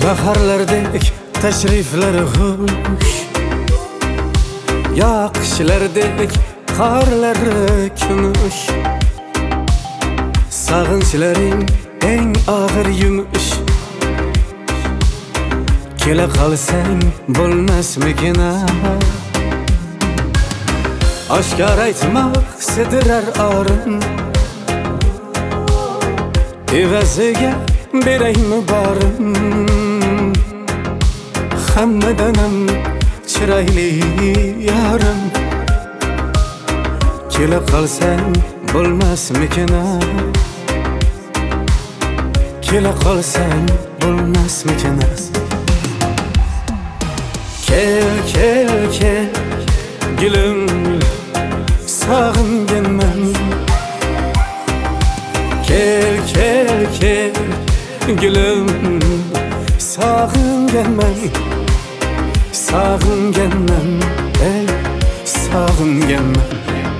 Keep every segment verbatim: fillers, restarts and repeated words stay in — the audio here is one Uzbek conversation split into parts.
Baharlardek tashriflari xush, yog'ishlardek qorlari kumush, sog'inchlaring eng og'ir yumush. Kela qolsang bo'lmasmikin? Oshkor aytmoq sidirar orin, evaziga beraymi borim? Hammadan ham chiroyli yorim, kela qolsang bo'lmasmikin? Kela qolsang bo'lmasmikin? Kel, kel, kel, gülüm, sog'inganman. Kel, kel, kel, gülüm, sog'inganman. Sog'inganman, ey, sog'inganman.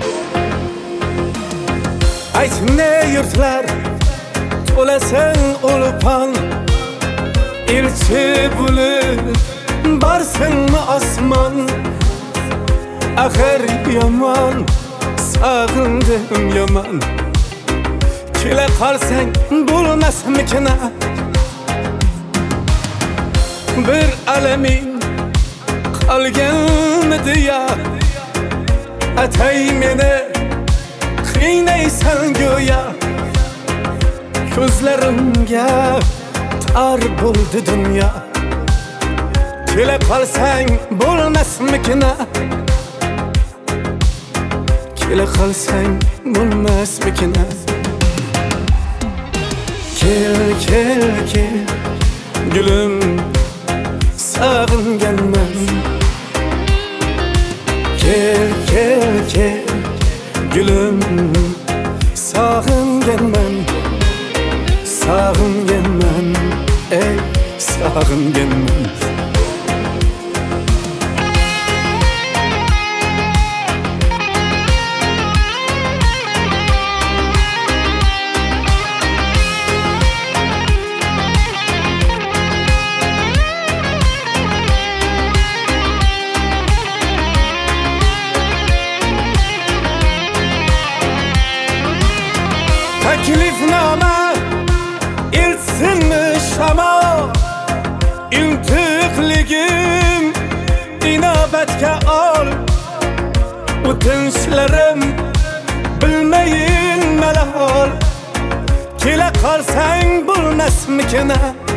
Ayt ne yurtlar to'lasang ulpon, elchi bo'lib barsınmı asman? Axir yomon, sog'indim yomon. Kela qolsang bo'lmasmikin? Bir alaming qolganmidi ya? Atay meni qiynaysan go'yo. Ko'zlarimga tar bo'ldi dunyo. Kela qolsang bo'lmasmikin? Kela qolsang bo'lmasmikin? Kel, kel, kel, gülüm, sog'inganman. Kel, kel, kel, gülüm, sog'inganman. Sog'inganman, ey, sog'inganman. Taklifnoma ilsinmi shamo, intiqligim inobatga ol. O'tinchlarim bilmayin malol. Kela qolsang bo'lmasmikin?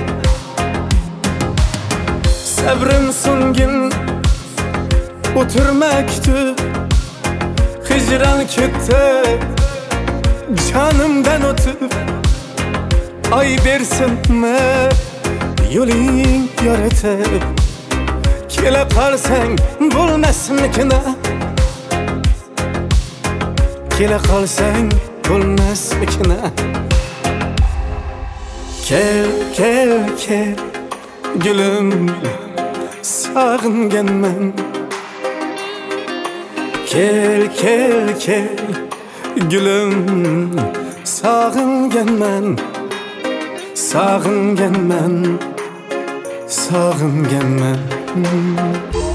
Sabrim so'ngin o'tirmakdi, hijron ketdi canımdan o'tib. Ay bersinmi yo'ling yoritib? Kela qolsang bo'lmasmikin? Kela qolsang bo'lmasmikin? Kel, kel, kel, gülüm, sog'inganman. Kel, kel, kel, gülüm, sog'inganman. Sog'inganman, sog'inganman.